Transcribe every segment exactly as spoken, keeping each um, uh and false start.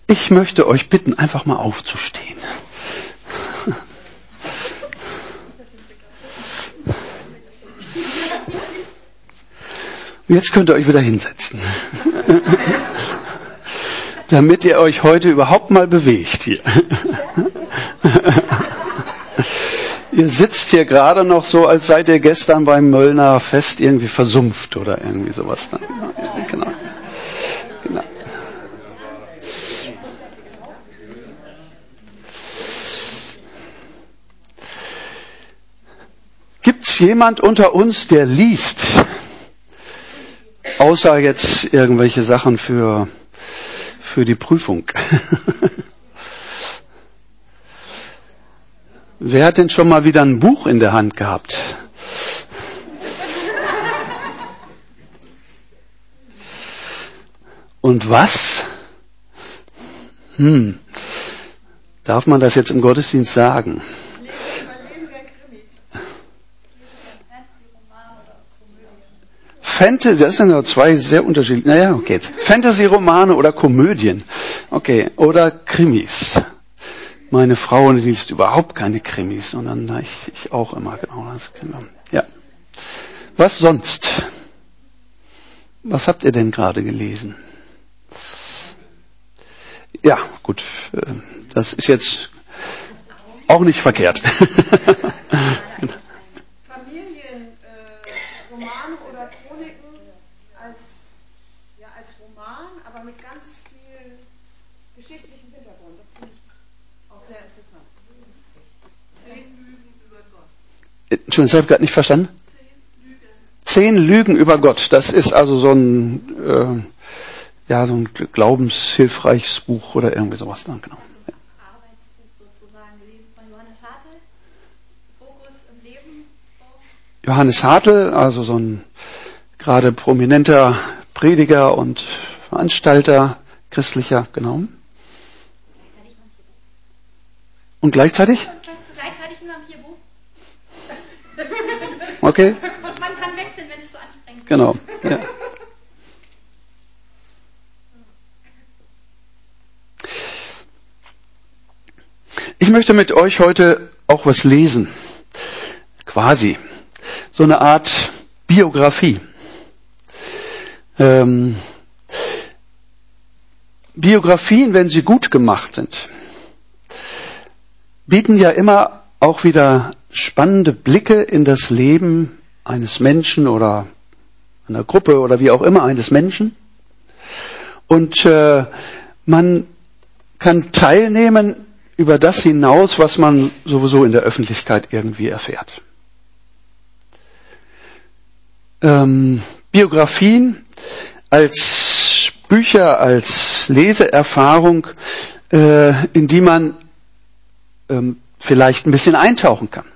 Ich möchte euch bitten, einfach mal aufzustehen. Jetzt könnt ihr euch wieder hinsetzen. Damit ihr euch heute überhaupt mal bewegt hier. Ihr sitzt hier gerade noch so, als seid ihr gestern beim Möllner Fest irgendwie versumpft oder irgendwie sowas. Ja, genau. Genau. Gibt's jemand unter uns, der liest? Außer jetzt irgendwelche Sachen für, für die Prüfung. Wer hat denn schon mal wieder ein Buch in der Hand gehabt? Und was? Hm. Darf man das jetzt im Gottesdienst sagen? Fantasy, das sind ja zwei sehr unterschiedliche, naja, okay. Fantasy-Romane oder Komödien. Okay, oder Krimis. Meine Frau liest überhaupt keine Krimis, sondern ich, ich auch immer, genau. Das, genau. Ja. Was sonst? Was habt ihr denn gerade gelesen? Ja, gut, das ist jetzt auch nicht verkehrt. Entschuldigung, das habe ich gerade nicht verstanden. Zehn Lügen über Gott. Das ist also so ein, äh, ja, so ein glaubenshilfreiches Buch oder irgendwie sowas. Dann, genau. Ja. Johannes Hartl, also so ein gerade prominenter Prediger und Veranstalter christlicher, genau. Und gleichzeitig? Okay. Man kann wechseln, wenn es so anstrengend ist. Genau. Ja. Ich möchte mit euch heute auch was lesen. Quasi. So eine Art Biografie. Ähm, Biografien, wenn sie gut gemacht sind, bieten ja immer auch wieder spannende Blicke in das Leben eines Menschen oder einer Gruppe oder wie auch immer eines Menschen. Und äh, man kann teilnehmen über das hinaus, was man sowieso in der Öffentlichkeit irgendwie erfährt. Ähm, Biografien als Bücher, als Leseerfahrung, äh, in die man ähm, vielleicht ein bisschen eintauchen kann.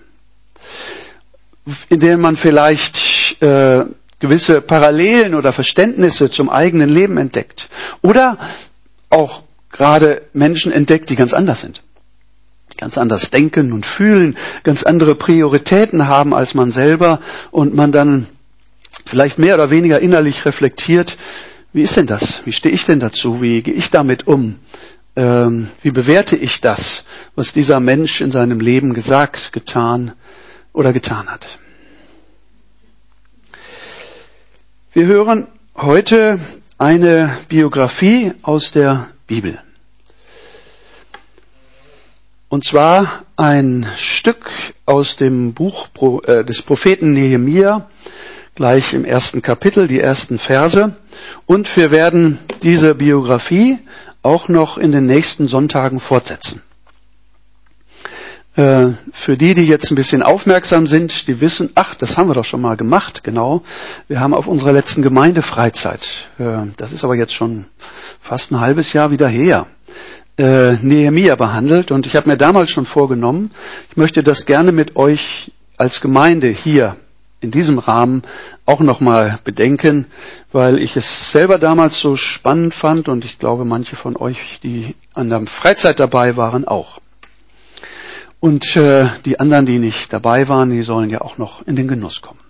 In denen man vielleicht äh, gewisse Parallelen oder Verständnisse zum eigenen Leben entdeckt. Oder auch gerade Menschen entdeckt, die ganz anders sind. Ganz anders denken und fühlen, ganz andere Prioritäten haben als man selber und man dann vielleicht mehr oder weniger innerlich reflektiert, wie ist denn das? Wie stehe ich denn dazu? Wie gehe ich damit um? Ähm, wie bewerte ich das, was dieser Mensch in seinem Leben gesagt, getan oder getan hat? Wir hören heute eine Biografie aus der Bibel. Und zwar ein Stück aus dem Buch des Propheten Nehemia, gleich im ersten Kapitel, die ersten Verse. Und wir werden diese Biografie auch noch in den nächsten Sonntagen fortsetzen. Für die, die jetzt ein bisschen aufmerksam sind, die wissen, ach, das haben wir doch schon mal gemacht, genau. Wir haben auf unserer letzten Gemeindefreizeit, das ist aber jetzt schon fast ein halbes Jahr wieder her, Äh, Nehemia behandelt und ich habe mir damals schon vorgenommen, ich möchte das gerne mit euch als Gemeinde hier in diesem Rahmen auch nochmal bedenken, weil ich es selber damals so spannend fand und ich glaube manche von euch, die an der Freizeit dabei waren, auch. Und äh, die anderen, die nicht dabei waren, die sollen ja auch noch in den Genuss kommen.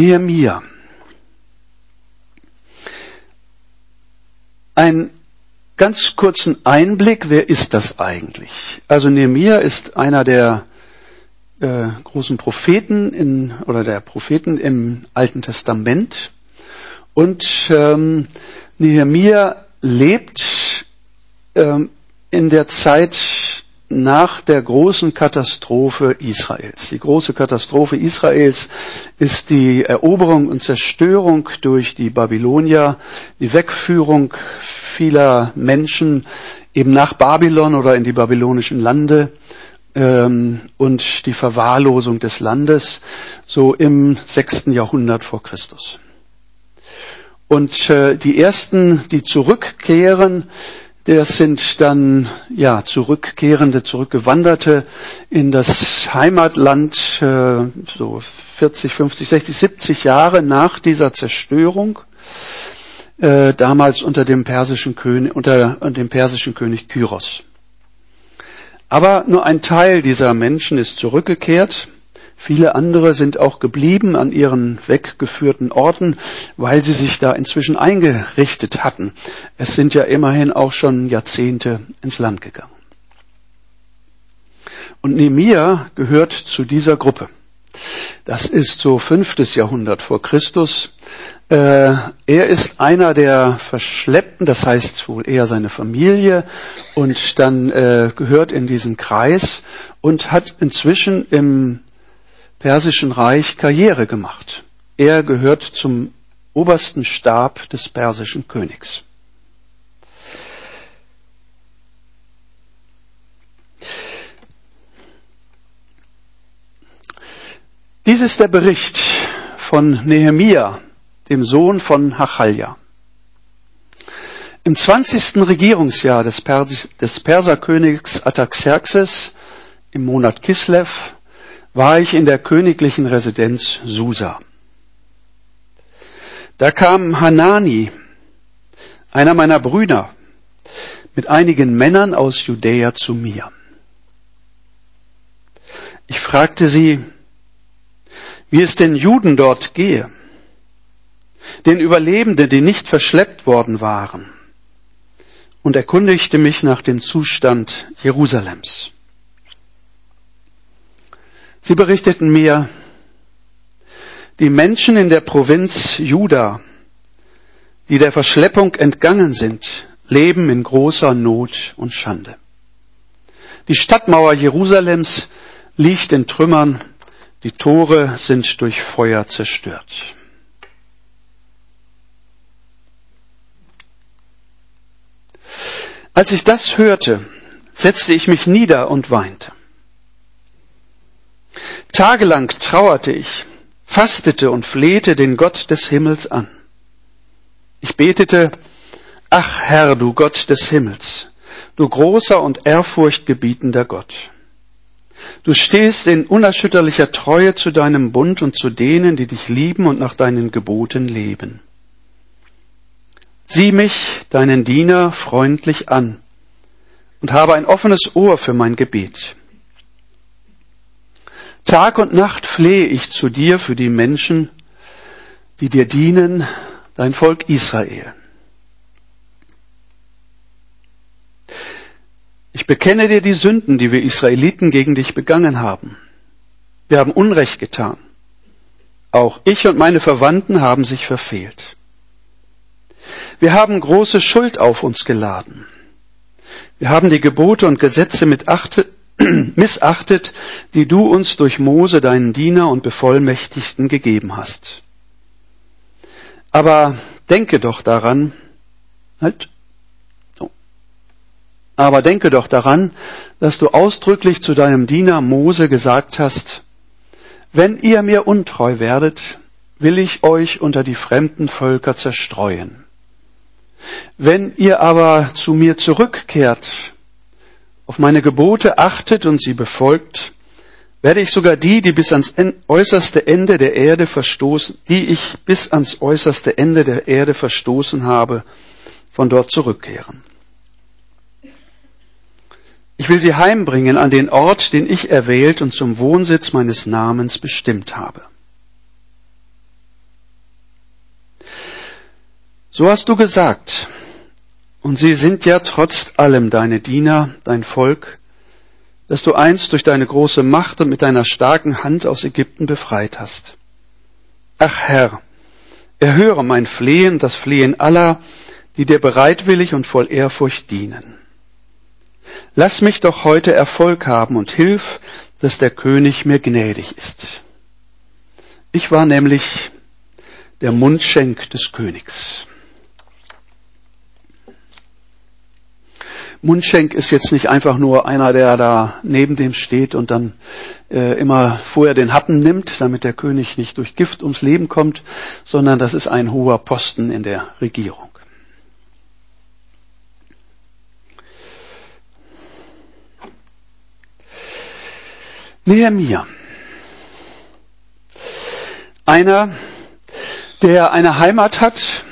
Nehemia. Ein ganz kurzen Einblick, wer ist das eigentlich? Also Nehemia ist einer der äh, großen Propheten in, oder der Propheten im Alten Testament. Und ähm, Nehemia lebt ähm, in der Zeit nach der großen Katastrophe Israels. Die große Katastrophe Israels ist die Eroberung und Zerstörung durch die Babylonier, die Wegführung vieler Menschen eben nach Babylon oder in die babylonischen Lande ähm, und die Verwahrlosung des Landes so im sechsten Jahrhundert vor Christus. Und äh, die ersten, die zurückkehren, das sind dann ja Zurückkehrende, Zurückgewanderte in das Heimatland, äh, so vierzig, fünfzig, sechzig, siebzig Jahre nach dieser Zerstörung, äh, damals unter dem persischen König, unter dem persischen König Kyros. Aber nur ein Teil dieser Menschen ist zurückgekehrt. Viele andere sind auch geblieben an ihren weggeführten Orten, weil sie sich da inzwischen eingerichtet hatten. Es sind ja immerhin auch schon Jahrzehnte ins Land gegangen. Und Nehemia gehört zu dieser Gruppe. Das ist so fünftes Jahrhundert vor Christus. Äh, er ist einer der Verschleppten, das heißt wohl eher seine Familie, und dann äh, gehört in diesen Kreis und hat inzwischen im Persischen Reich Karriere gemacht. Er gehört zum obersten Stab des persischen Königs. Dies ist der Bericht von Nehemia, dem Sohn von Hachalja. Im zwanzigsten Regierungsjahr des, Pers- des Perserkönigs Artaxerxes im Monat Kislev war ich in der königlichen Residenz Susa. Da kam Hanani, einer meiner Brüder, mit einigen Männern aus Judäa zu mir. Ich fragte sie, wie es den Juden dort gehe, den Überlebenden, die nicht verschleppt worden waren, und erkundigte mich nach dem Zustand Jerusalems. Sie berichteten mir, die Menschen in der Provinz Juda, die der Verschleppung entgangen sind, leben in großer Not und Schande. Die Stadtmauer Jerusalems liegt in Trümmern, die Tore sind durch Feuer zerstört. Als ich das hörte, setzte ich mich nieder und weinte. Tagelang trauerte ich, fastete und flehte den Gott des Himmels an. Ich betete, ach Herr, du Gott des Himmels, du großer und ehrfurchtgebietender Gott. Du stehst in unerschütterlicher Treue zu deinem Bund und zu denen, die dich lieben und nach deinen Geboten leben. Sieh mich, deinen Diener, freundlich an und habe ein offenes Ohr für mein Gebet. Tag und Nacht flehe ich zu dir für die Menschen, die dir dienen, dein Volk Israel. Ich bekenne dir die Sünden, die wir Israeliten gegen dich begangen haben. Wir haben Unrecht getan. Auch ich und meine Verwandten haben sich verfehlt. Wir haben große Schuld auf uns geladen. Wir haben die Gebote und Gesetze missachtet, missachtet, die du uns durch Mose, deinen Diener und Bevollmächtigten, gegeben hast. Aber denke doch daran, halt, so. Aber denke doch daran, dass du ausdrücklich zu deinem Diener Mose gesagt hast, wenn ihr mir untreu werdet, will ich euch unter die fremden Völker zerstreuen. Wenn ihr aber zu mir zurückkehrt, auf meine Gebote achtet und sie befolgt, werde ich sogar die, die bis ans äußerste Ende der Erde verstoßen, die ich bis ans äußerste Ende der Erde verstoßen habe, von dort zurückkehren. Ich will sie heimbringen an den Ort, den ich erwählt und zum Wohnsitz meines Namens bestimmt habe. So hast du gesagt, Und sie sind ja trotz allem deine Diener, dein Volk, das du einst durch deine große Macht und mit deiner starken Hand aus Ägypten befreit hast. Ach Herr, erhöre mein Flehen, das Flehen aller, die dir bereitwillig und voll Ehrfurcht dienen. Lass mich doch heute Erfolg haben und hilf, dass der König mir gnädig ist. Ich war nämlich der Mundschenk des Königs. Mundschenk ist jetzt nicht einfach nur einer, der da neben dem steht und dann äh, immer vorher den Happen nimmt, damit der König nicht durch Gift ums Leben kommt, sondern das ist ein hoher Posten in der Regierung. Nehemia. Einer, der eine Heimat hat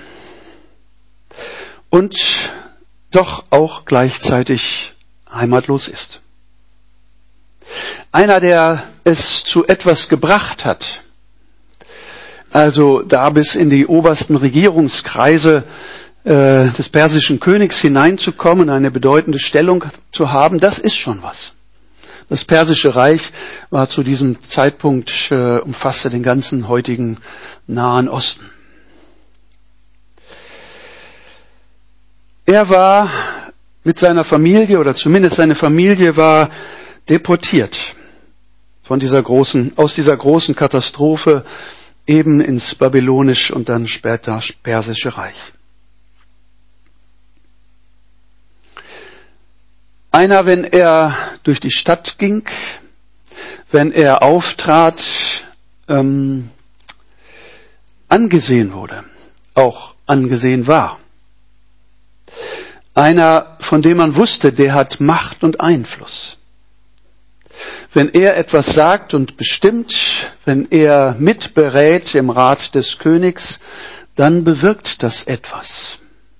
und doch auch gleichzeitig heimatlos ist. Einer, der es zu etwas gebracht hat, also da bis in die obersten Regierungskreise äh, des persischen Königs hineinzukommen, eine bedeutende Stellung zu haben, das ist schon was. Das persische Reich war zu diesem Zeitpunkt, äh, umfasste den ganzen heutigen Nahen Osten. Er war mit seiner Familie, oder zumindest seine Familie war deportiert von dieser großen, aus dieser großen Katastrophe eben ins babylonische und dann später persische Reich. Einer, wenn er durch die Stadt ging, wenn er auftrat, ähm, angesehen wurde, auch angesehen war. Einer, von dem man wusste, der hat Macht und Einfluss. Wenn er etwas sagt und bestimmt, wenn er mitberät im Rat des Königs, dann bewirkt das etwas.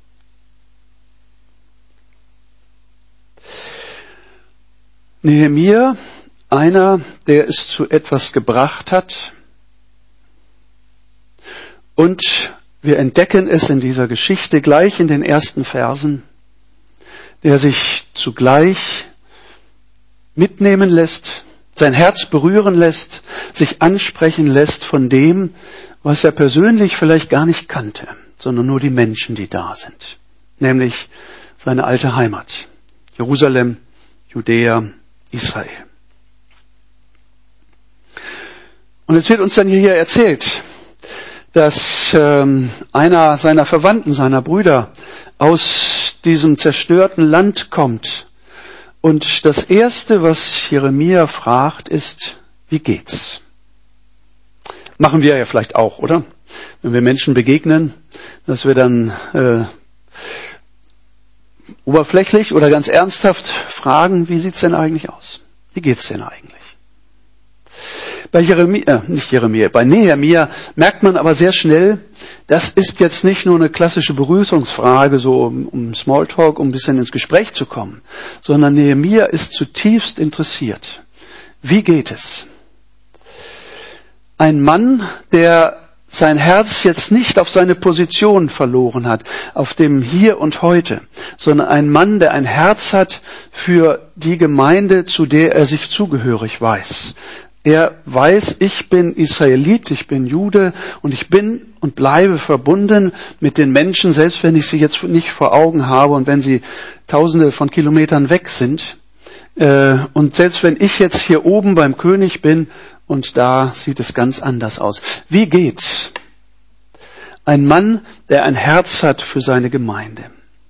Nehemia, einer, der es zu etwas gebracht hat, und wir entdecken es in dieser Geschichte gleich in den ersten Versen, der sich zugleich mitnehmen lässt, sein Herz berühren lässt, sich ansprechen lässt von dem, was er persönlich vielleicht gar nicht kannte, sondern nur die Menschen, die da sind, nämlich seine alte Heimat, Jerusalem, Judäa, Israel. Und es wird uns dann hier erzählt, dass ähm, einer seiner Verwandten, seiner Brüder aus diesem zerstörten Land kommt. Und das Erste, was Jeremia fragt, ist, wie geht's? Machen wir ja vielleicht auch, oder? Wenn wir Menschen begegnen, dass wir dann äh, oberflächlich oder ganz ernsthaft fragen, wie sieht's denn eigentlich aus? Wie geht's denn eigentlich? Bei Jeremia, äh, nicht Jeremia, bei Nehemia merkt man aber sehr schnell, das ist jetzt nicht nur eine klassische Begrüßungsfrage, so um, um Smalltalk, um ein bisschen ins Gespräch zu kommen, sondern Nehemia ist zutiefst interessiert. Wie geht es? Ein Mann, der sein Herz jetzt nicht auf seine Position verloren hat, auf dem Hier und Heute, sondern ein Mann, der ein Herz hat für die Gemeinde, zu der er sich zugehörig weiß. Er weiß, ich bin Israelit, ich bin Jude und ich bin und bleibe verbunden mit den Menschen, selbst wenn ich sie jetzt nicht vor Augen habe und wenn sie tausende von Kilometern weg sind. Und selbst wenn ich jetzt hier oben beim König bin und da sieht es ganz anders aus. Wie geht's? Ein Mann, der ein Herz hat für seine Gemeinde.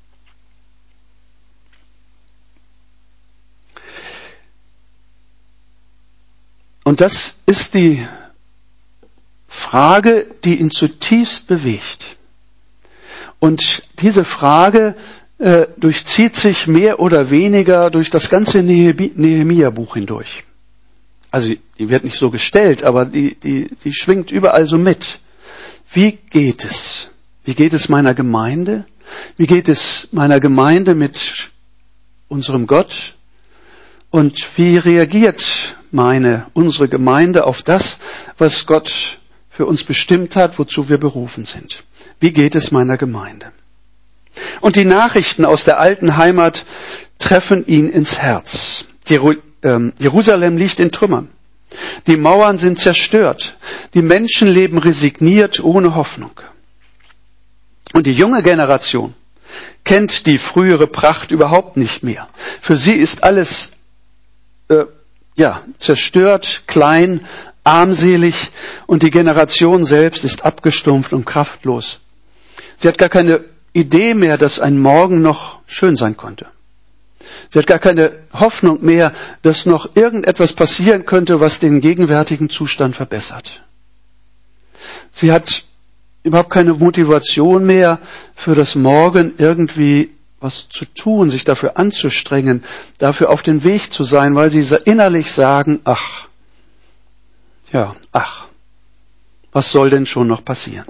Und das ist die Frage, die ihn zutiefst bewegt. Und diese Frage äh, durchzieht sich mehr oder weniger durch das ganze Nehemia-Buch hindurch. Also die wird nicht so gestellt, aber die, die, die schwingt überall so mit. Wie geht es? Wie geht es meiner Gemeinde? Wie geht es meiner Gemeinde mit unserem Gott? Und wie reagiert meine, unsere Gemeinde auf das, was Gott für uns bestimmt hat, wozu wir berufen sind? Wie geht es meiner Gemeinde? Und die Nachrichten aus der alten Heimat treffen ihn ins Herz. Jeru- ähm, Jerusalem liegt in Trümmern. Die Mauern sind zerstört. Die Menschen leben resigniert, ohne Hoffnung. Und die junge Generation kennt die frühere Pracht überhaupt nicht mehr. Für sie ist alles äh, ja, zerstört, klein, armselig und die Generation selbst ist abgestumpft und kraftlos. Sie hat gar keine Idee mehr, dass ein Morgen noch schön sein konnte. Sie hat gar keine Hoffnung mehr, dass noch irgendetwas passieren könnte, was den gegenwärtigen Zustand verbessert. Sie hat überhaupt keine Motivation mehr, für das Morgen irgendwie was zu tun, sich dafür anzustrengen, dafür auf den Weg zu sein, weil sie innerlich sagen, ach, ja, ach, was soll denn schon noch passieren?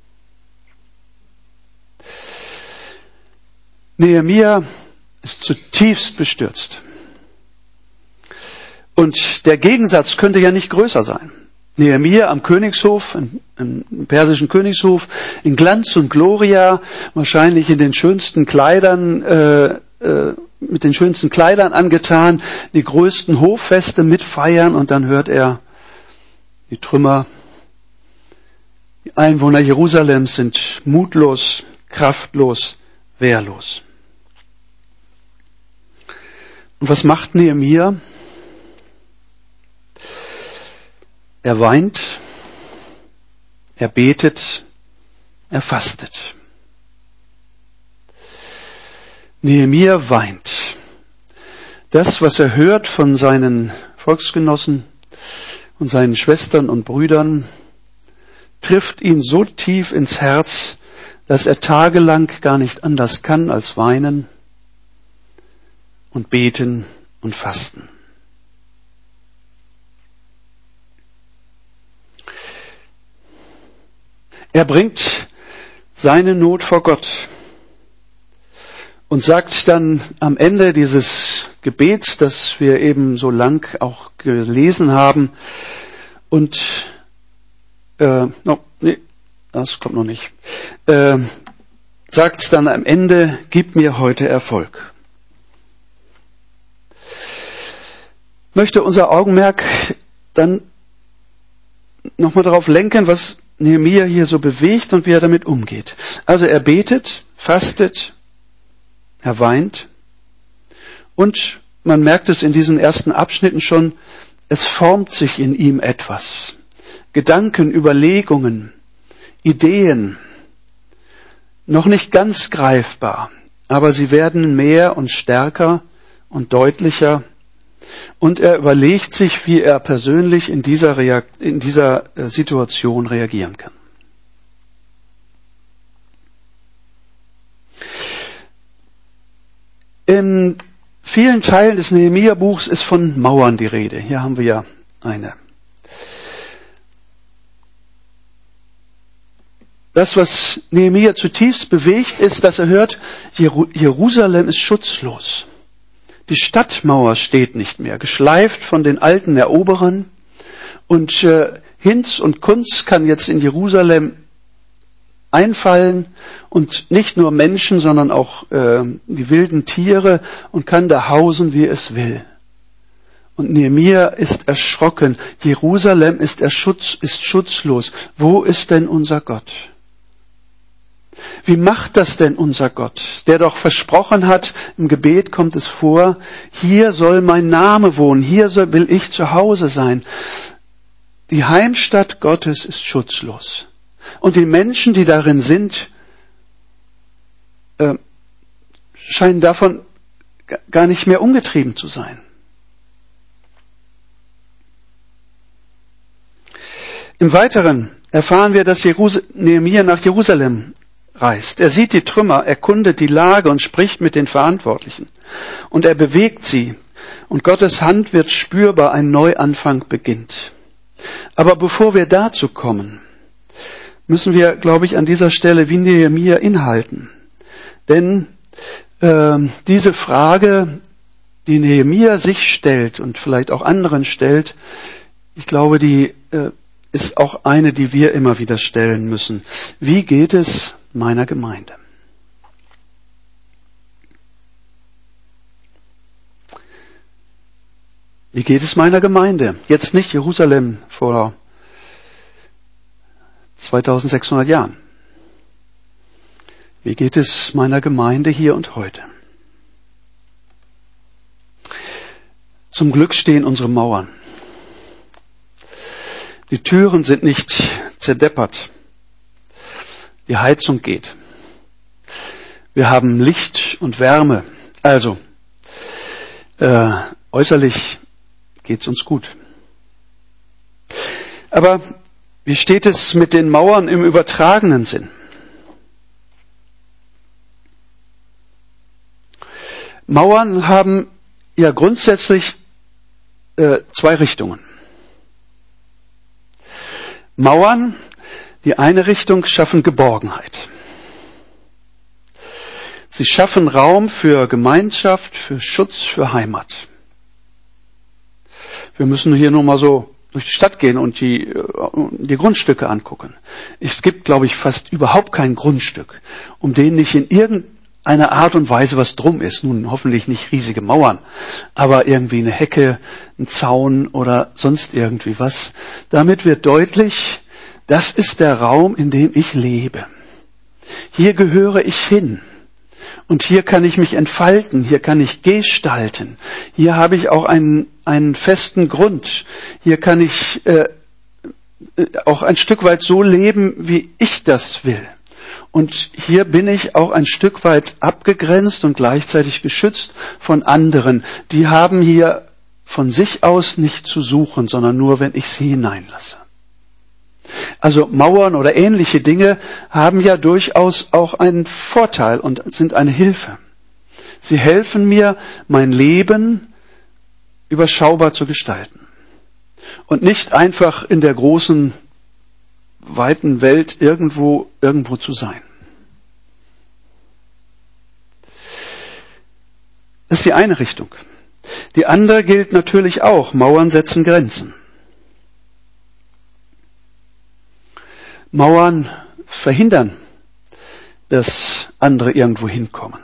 Nehemia ist zutiefst bestürzt. Und der Gegensatz könnte ja nicht größer sein. Nehemia am Königshof, im, im persischen Königshof, in Glanz und Gloria, wahrscheinlich in den schönsten Kleidern, äh, äh, mit den schönsten Kleidern angetan, die größten Hoffeste mitfeiern und dann hört er, die Trümmer, die Einwohner Jerusalems sind mutlos, kraftlos, wehrlos. Und was macht Nehemia? Er weint, er betet, er fastet. Nehemia weint. Das, was er hört von seinen Volksgenossen und seinen Schwestern und Brüdern, trifft ihn so tief ins Herz, dass er tagelang gar nicht anders kann als weinen und beten und fasten. Er bringt seine Not vor Gott und sagt dann am Ende dieses Gebets, das wir eben so lang auch gelesen haben, und äh, no, nee, das kommt noch nicht, äh, sagt dann am Ende, gib mir heute Erfolg. Ich möchte unser Augenmerk dann nochmal darauf lenken, was Nehemia hier so bewegt und wie er damit umgeht. Also er betet, fastet, er weint und man merkt es in diesen ersten Abschnitten schon, es formt sich in ihm etwas. Gedanken, Überlegungen, Ideen, noch nicht ganz greifbar, aber sie werden mehr und stärker und deutlicher. Und er überlegt sich, wie er persönlich in dieser, Reakt- in dieser Situation reagieren kann. In vielen Teilen des Nehemia-Buchs ist von Mauern die Rede. Hier haben wir ja eine. Das, was Nehemia zutiefst bewegt, ist, dass er hört, Jerusalem ist schutzlos. Die Stadtmauer steht nicht mehr, geschleift von den alten Eroberern. Und äh, Hinz und Kunz kann jetzt in Jerusalem einfallen und nicht nur Menschen, sondern auch äh, die wilden Tiere und kann da hausen, wie es will. Und Nehemia ist erschrocken. Jerusalem ist, erschutz, ist schutzlos. Wo ist denn unser Gott? Wie macht das denn unser Gott, der doch versprochen hat, im Gebet kommt es vor, hier soll mein Name wohnen, hier soll, will ich zu Hause sein. Die Heimstatt Gottes ist schutzlos. Und die Menschen, die darin sind, äh, scheinen davon gar nicht mehr umgetrieben zu sein. Im Weiteren erfahren wir, dass Jerus- Nehemia nach Jerusalem reist. Er sieht die Trümmer, erkundet die Lage und spricht mit den Verantwortlichen. Und er bewegt sie. Und Gottes Hand wird spürbar, ein Neuanfang beginnt. Aber bevor wir dazu kommen, müssen wir, glaube ich, an dieser Stelle wie Nehemia inhalten. Denn äh, diese Frage, die Nehemia sich stellt und vielleicht auch anderen stellt, ich glaube, die äh, ist auch eine, die wir immer wieder stellen müssen. Wie geht es meiner Gemeinde? Wie geht es meiner Gemeinde? Jetzt nicht Jerusalem vor zweitausendsechshundert Jahren. Wie geht es meiner Gemeinde hier und heute? Zum Glück stehen unsere Mauern. Die Türen sind nicht zerdeppert. Die Heizung geht. Wir haben Licht und Wärme. Also, äh, äußerlich geht's uns gut. Aber wie steht es mit den Mauern im übertragenen Sinn? Mauern haben ja grundsätzlich äh, zwei Richtungen. Mauern, die eine Richtung, schaffen Geborgenheit. Sie schaffen Raum für Gemeinschaft, für Schutz, für Heimat. Wir müssen hier nur mal so durch die Stadt gehen und die, die Grundstücke angucken. Es gibt, glaube ich, fast überhaupt kein Grundstück, um den nicht in irgendeiner Art und Weise was drum ist. Nun hoffentlich nicht riesige Mauern, aber irgendwie eine Hecke, ein Zaun oder sonst irgendwie was. Damit wird deutlich, das ist der Raum, in dem ich lebe. Hier gehöre ich hin. Und hier kann ich mich entfalten, hier kann ich gestalten. Hier habe ich auch einen, einen festen Grund. Hier kann ich äh, auch ein Stück weit so leben, wie ich das will. Und hier bin ich auch ein Stück weit abgegrenzt und gleichzeitig geschützt von anderen. Die haben hier von sich aus nicht zu suchen, sondern nur, wenn ich sie hineinlasse. Also Mauern oder ähnliche Dinge haben ja durchaus auch einen Vorteil und sind eine Hilfe. Sie helfen mir, mein Leben überschaubar zu gestalten. Und nicht einfach in der großen, weiten Welt irgendwo, irgendwo zu sein. Das ist die eine Richtung. Die andere gilt natürlich auch. Mauern setzen Grenzen. Mauern verhindern, dass andere irgendwo hinkommen.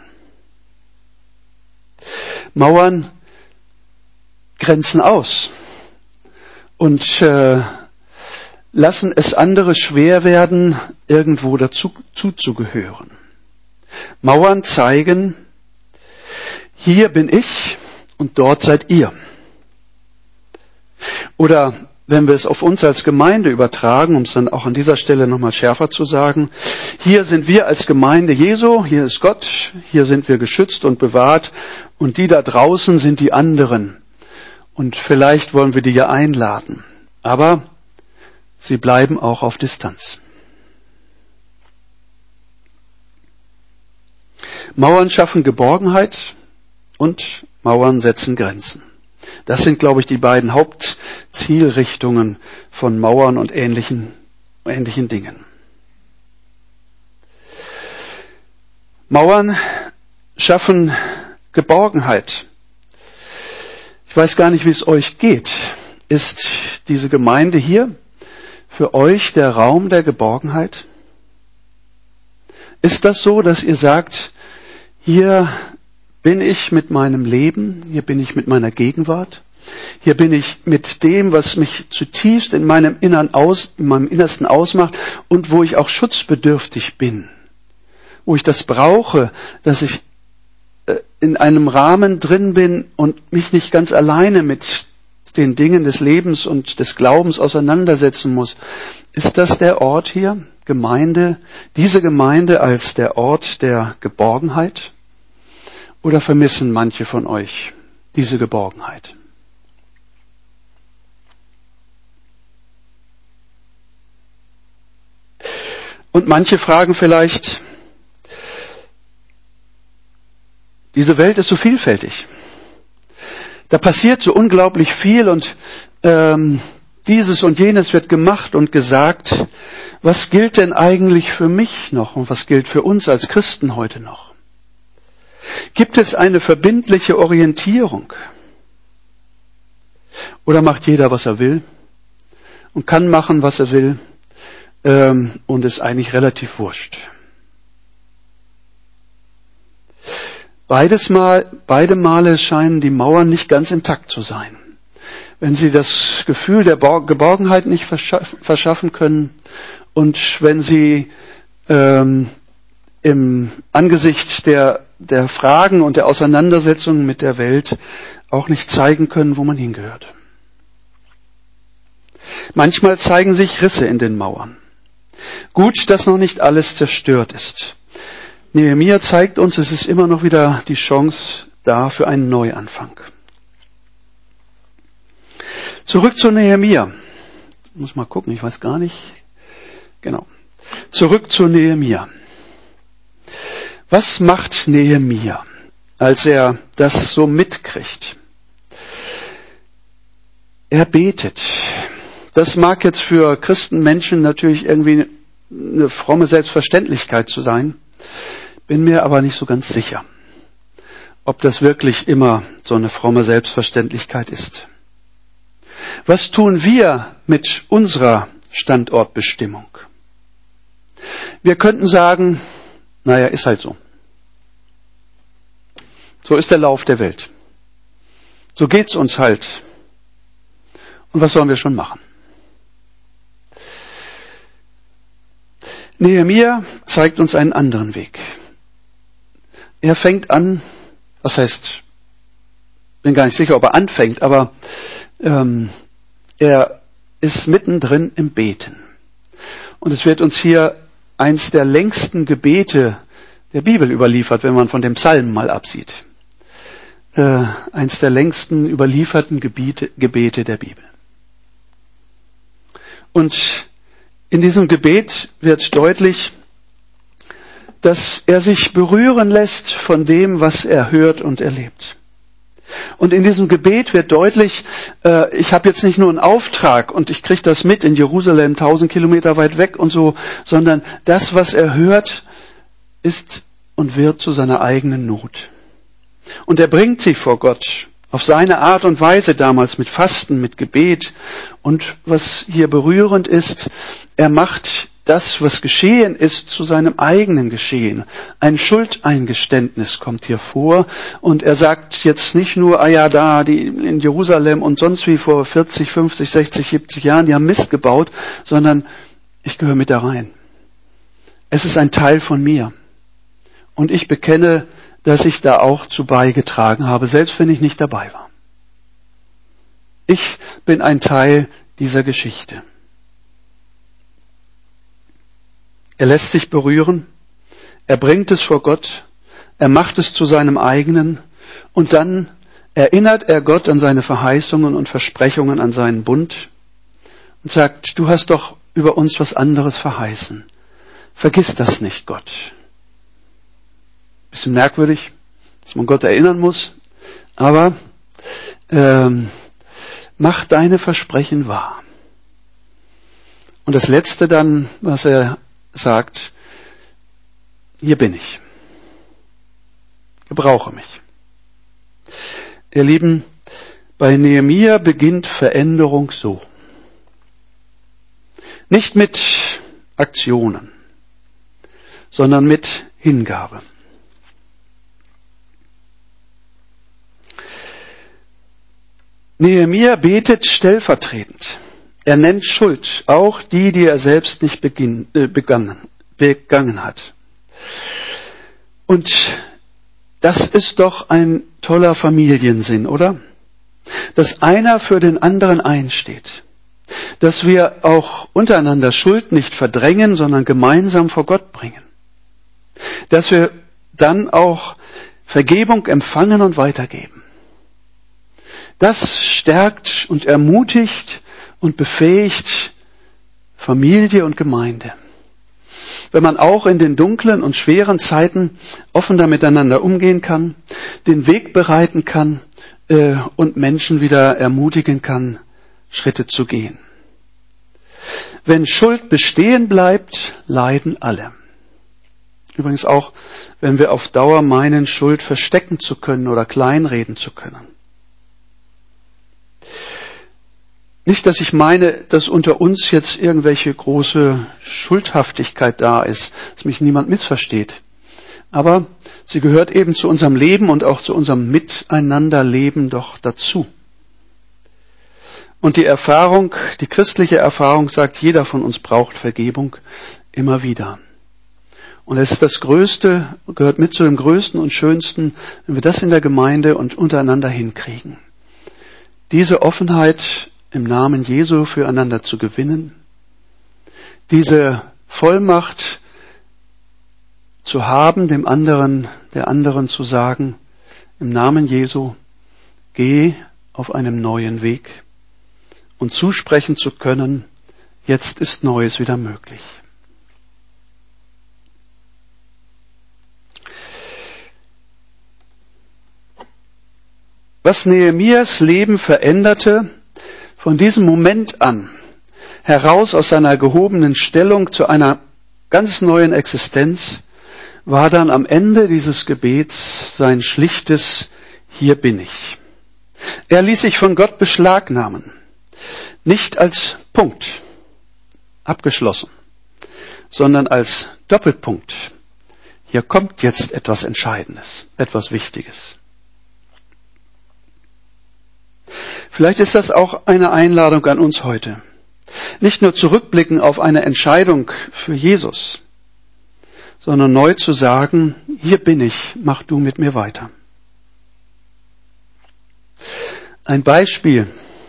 Mauern grenzen aus und äh, lassen es andere schwer werden, irgendwo dazu zuzugehören. Mauern zeigen, hier bin ich und dort seid ihr. Oder wenn wir es auf uns als Gemeinde übertragen, um es dann auch an dieser Stelle nochmal schärfer zu sagen, hier sind wir als Gemeinde Jesu, hier ist Gott, hier sind wir geschützt und bewahrt und die da draußen sind die anderen. Und vielleicht wollen wir die ja einladen, aber sie bleiben auch auf Distanz. Mauern schaffen Geborgenheit und Mauern setzen Grenzen. Das sind, glaube ich, die beiden Hauptzielrichtungen von Mauern und ähnlichen, ähnlichen Dingen. Mauern schaffen Geborgenheit. Ich weiß gar nicht, wie es euch geht. Ist diese Gemeinde hier für euch der Raum der Geborgenheit? Ist das so, dass ihr sagt, hier bin ich mit meinem Leben, hier bin ich mit meiner Gegenwart, hier bin ich mit dem, was mich zutiefst in meinem Innern aus, in meinem Innersten ausmacht und wo ich auch schutzbedürftig bin, wo ich das brauche, dass ich äh, in einem Rahmen drin bin und mich nicht ganz alleine mit den Dingen des Lebens und des Glaubens auseinandersetzen muss. Ist das der Ort hier, Gemeinde, diese Gemeinde als der Ort der Geborgenheit? Oder vermissen manche von euch diese Geborgenheit? Und manche fragen vielleicht, diese Welt ist so vielfältig. Da passiert so unglaublich viel und ähm, dieses und jenes wird gemacht und gesagt. Was gilt denn eigentlich für mich noch und was gilt für uns als Christen heute noch? Gibt es eine verbindliche Orientierung? Oder macht jeder, was er will und kann machen, was er will ähm, und ist eigentlich relativ wurscht? Beides Mal, beide Male scheinen die Mauern nicht ganz intakt zu sein. wenn sie das Gefühl der Geborgenheit nicht verschaffen können und wenn sie ähm, im Angesicht der, der Fragen und der Auseinandersetzungen mit der Welt auch nicht zeigen können, wo man hingehört. Manchmal zeigen sich Risse in den Mauern. Gut, dass noch nicht alles zerstört ist. Nehemia zeigt uns, es ist immer noch wieder die Chance da für einen Neuanfang. Zurück zu Nehemia. Ich muss mal gucken, ich weiß gar nicht. Genau. Zurück zu Nehemia. Was macht Nehemia, als er das so mitkriegt? Er betet. Das mag jetzt für Christenmenschen natürlich irgendwie eine fromme Selbstverständlichkeit zu sein, bin mir aber nicht so ganz sicher, ob das wirklich immer so eine fromme Selbstverständlichkeit ist. Was tun wir mit unserer Standortbestimmung? Wir könnten sagen, naja, ist halt so. So ist der Lauf der Welt. So geht's uns halt. Und was sollen wir schon machen? Nehemia zeigt uns einen anderen Weg. Er fängt an, was heißt, bin gar nicht sicher, ob er anfängt, aber ähm, er ist mittendrin im Beten. Und es wird uns hier eins der längsten Gebete der Bibel überliefert, wenn man von dem Psalm mal absieht. Äh, eins der längsten überlieferten Gebiete, Gebete der Bibel. Und in diesem Gebet wird deutlich, dass er sich berühren lässt von dem, was er hört und erlebt. Und in diesem Gebet wird deutlich, äh, ich habe jetzt nicht nur einen Auftrag und ich kriege das mit in Jerusalem, tausend Kilometer weit weg und so, sondern das, was er hört, ist und wird zu seiner eigenen Not. Und er bringt sie vor Gott auf seine Art und Weise damals mit Fasten, mit Gebet. Und was hier berührend ist, er macht das, was geschehen ist, zu seinem eigenen Geschehen. Ein Schuldeingeständnis kommt hier vor. Und er sagt jetzt nicht nur, ah ja, da, die in Jerusalem und sonst wie vor vierzig, fünfzig, sechzig, siebzig Jahren, die haben Mist gebaut, sondern ich gehöre mit da rein. Es ist ein Teil von mir. Und ich bekenne, dass ich da auch zu beigetragen habe, selbst wenn ich nicht dabei war. Ich bin ein Teil dieser Geschichte. Er lässt sich berühren, er bringt es vor Gott, er macht es zu seinem eigenen und dann erinnert er Gott an seine Verheißungen und Versprechungen, an seinen Bund und sagt, du hast doch über uns was anderes verheißen. Vergiss das nicht, Gott. Bisschen merkwürdig, dass man Gott erinnern muss, aber ähm, mach deine Versprechen wahr. Und das Letzte dann, was er sagt, hier bin ich. Gebrauche mich. Ihr Lieben, bei Nehemia beginnt Veränderung so. Nicht mit Aktionen, sondern mit Hingabe. Nehemia betet stellvertretend. Er nennt Schuld, auch die, die er selbst nicht beginn, äh, begangen, begangen hat. Und das ist doch ein toller Familiensinn, oder? Dass einer für den anderen einsteht. Dass wir auch untereinander Schuld nicht verdrängen, sondern gemeinsam vor Gott bringen. Dass wir dann auch Vergebung empfangen und weitergeben. Das stärkt und ermutigt und befähigt Familie und Gemeinde. Wenn man auch in den dunklen und schweren Zeiten offener miteinander umgehen kann, den Weg bereiten kann äh, und Menschen wieder ermutigen kann, Schritte zu gehen. Wenn Schuld bestehen bleibt, leiden alle. Übrigens auch, wenn wir auf Dauer meinen, Schuld verstecken zu können oder kleinreden zu können. Nicht, dass ich meine, dass unter uns jetzt irgendwelche große Schuldhaftigkeit da ist, dass mich niemand missversteht. Aber sie gehört eben zu unserem Leben und auch zu unserem Miteinanderleben doch dazu. Und die Erfahrung, die christliche Erfahrung sagt, jeder von uns braucht Vergebung immer wieder. Und es ist das Größte, gehört mit zu dem Größten und Schönsten, wenn wir das in der Gemeinde und untereinander hinkriegen. Diese Offenheit im Namen Jesu füreinander zu gewinnen, diese Vollmacht zu haben, dem anderen, der anderen zu sagen, im Namen Jesu, geh auf einem neuen Weg und zusprechen zu können, jetzt ist Neues wieder möglich. Was Nehemias Leben veränderte, von diesem Moment an, heraus aus seiner gehobenen Stellung zu einer ganz neuen Existenz, war dann am Ende dieses Gebets sein schlichtes Hier bin ich. Er ließ sich von Gott beschlagnahmen, nicht als Punkt, abgeschlossen, sondern als Doppelpunkt. Hier kommt jetzt etwas Entscheidendes, etwas Wichtiges. Vielleicht ist das auch eine Einladung an uns heute. Nicht nur zurückblicken auf eine Entscheidung für Jesus, sondern neu zu sagen, hier bin ich, mach du mit mir weiter. Ein Beispiel.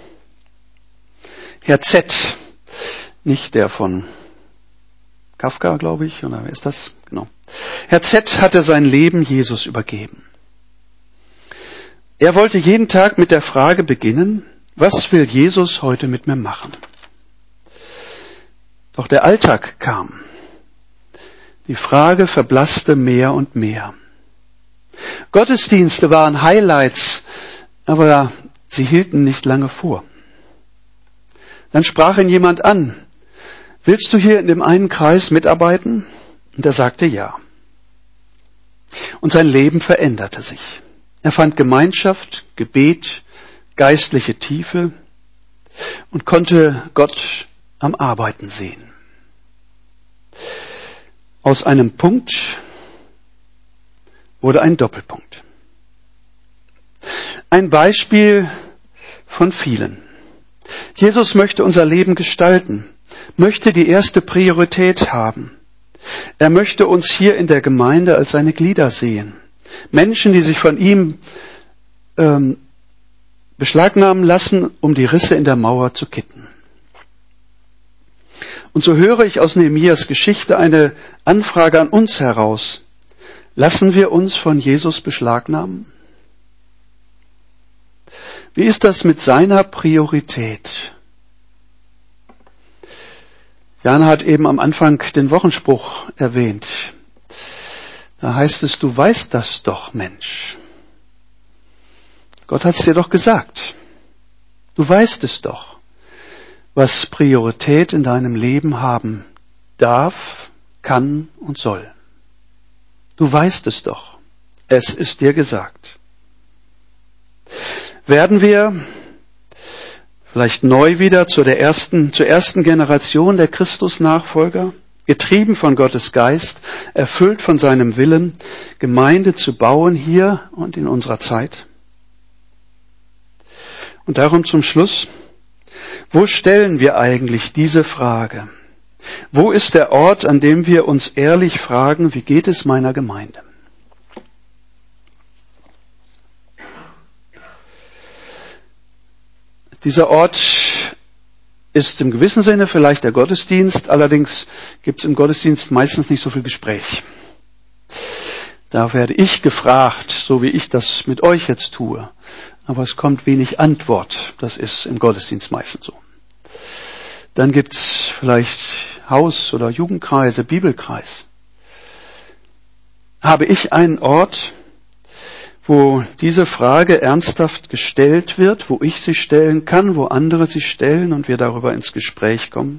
Herr Z., nicht der von Kafka, glaube ich, oder wer ist das? Genau. Herr Z. hatte sein Leben Jesus übergeben. Er wollte jeden Tag mit der Frage beginnen, was will Jesus heute mit mir machen? Doch der Alltag kam. Die Frage verblasste mehr und mehr. Gottesdienste waren Highlights, aber sie hielten nicht lange vor. Dann sprach ihn jemand an, willst du hier in dem einen Kreis mitarbeiten? Und er sagte ja. Und sein Leben veränderte sich. Er fand Gemeinschaft, Gebet, geistliche Tiefe und konnte Gott am Arbeiten sehen. Aus einem Punkt wurde ein Doppelpunkt. Ein Beispiel von vielen. Jesus möchte unser Leben gestalten, möchte die erste Priorität haben. Er möchte uns hier in der Gemeinde als seine Glieder sehen. Menschen, die sich von ihm ähm, beschlagnahmen lassen, um die Risse in der Mauer zu kitten. Und so höre ich aus Nehemias Geschichte eine Anfrage an uns heraus. Lassen wir uns von Jesus beschlagnahmen? Wie ist das mit seiner Priorität? Jan hat eben am Anfang den Wochenspruch erwähnt. Da heißt es, du weißt das doch, Mensch. Gott hat es dir doch gesagt. Du weißt es doch, was Priorität in deinem Leben haben darf, kann und soll. Du weißt es doch. Es ist dir gesagt. Werden wir vielleicht neu wieder zu der ersten, zur ersten Generation der Christus-Nachfolger, getrieben von Gottes Geist, erfüllt von seinem Willen, Gemeinde zu bauen hier und in unserer Zeit? Und darum zum Schluss, wo stellen wir eigentlich diese Frage? Wo ist der Ort, an dem wir uns ehrlich fragen, wie geht es meiner Gemeinde? Dieser Ort ist im gewissen Sinne vielleicht der Gottesdienst, allerdings gibt es im Gottesdienst meistens nicht so viel Gespräch. Da werde ich gefragt, so wie ich das mit euch jetzt tue, aber es kommt wenig Antwort, das ist im Gottesdienst meistens so. Dann gibt es vielleicht Haus- oder Jugendkreise, Bibelkreis. Habe ich einen Ort, wo diese Frage ernsthaft gestellt wird, wo ich sie stellen kann, wo andere sie stellen und wir darüber ins Gespräch kommen?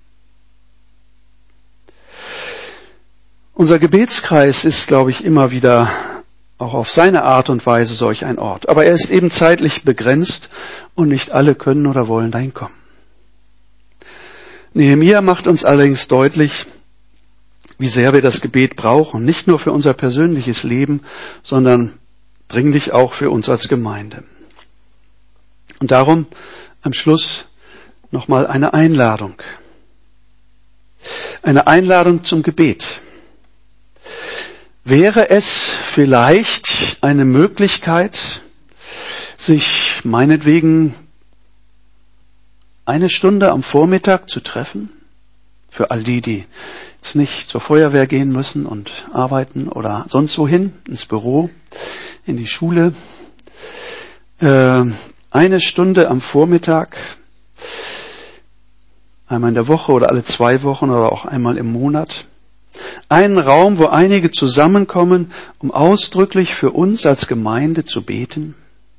Unser Gebetskreis ist, glaube ich, immer wieder auch auf seine Art und Weise solch ein Ort. Aber er ist eben zeitlich begrenzt und nicht alle können oder wollen dahin kommen. Nehemia macht uns allerdings deutlich, wie sehr wir das Gebet brauchen, nicht nur für unser persönliches Leben, sondern dringlich auch für uns als Gemeinde. Und darum am Schluss nochmal eine Einladung. Eine Einladung zum Gebet. Wäre es vielleicht eine Möglichkeit, sich meinetwegen eine Stunde am Vormittag zu treffen? Für all die, die jetzt nicht zur Feuerwehr gehen müssen und arbeiten oder sonst wohin, ins Büro, in die Schule. Äh, eine Stunde am Vormittag, einmal in der Woche oder alle zwei Wochen oder auch einmal im Monat. Einen Raum, wo einige zusammenkommen, um ausdrücklich für uns als Gemeinde zu beten.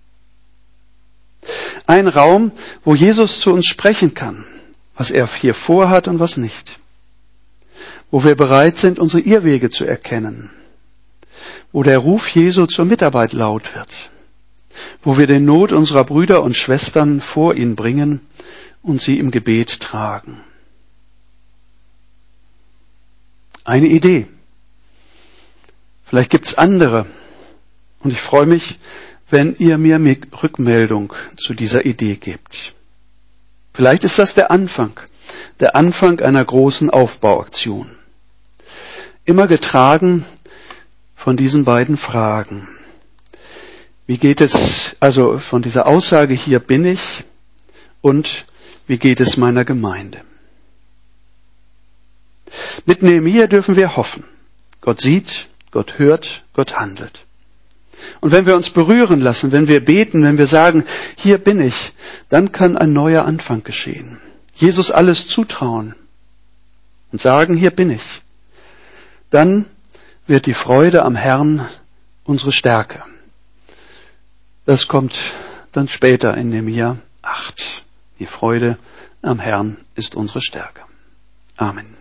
Ein Raum, wo Jesus zu uns sprechen kann, was er hier vorhat und was nicht. Wo wir bereit sind, unsere Irrwege zu erkennen. Wo der Ruf Jesu zur Mitarbeit laut wird. Wo wir den Not unserer Brüder und Schwestern vor ihn bringen und sie im Gebet tragen. Eine Idee. Vielleicht gibt's andere. Und ich freue mich, wenn ihr mir Rückmeldung zu dieser Idee gebt. Vielleicht ist das der Anfang, der Anfang einer großen Aufbauaktion. Immer getragen von diesen beiden Fragen. Wie geht es, also von dieser Aussage, hier bin ich, und wie geht es meiner Gemeinde? Mit Nehemia dürfen wir hoffen. Gott sieht, Gott hört, Gott handelt. Und wenn wir uns berühren lassen, wenn wir beten, wenn wir sagen, hier bin ich, dann kann ein neuer Anfang geschehen. Jesus alles zutrauen und sagen, hier bin ich. Dann wird die Freude am Herrn unsere Stärke. Das kommt dann später in Nehemia acht. Die Freude am Herrn ist unsere Stärke. Amen.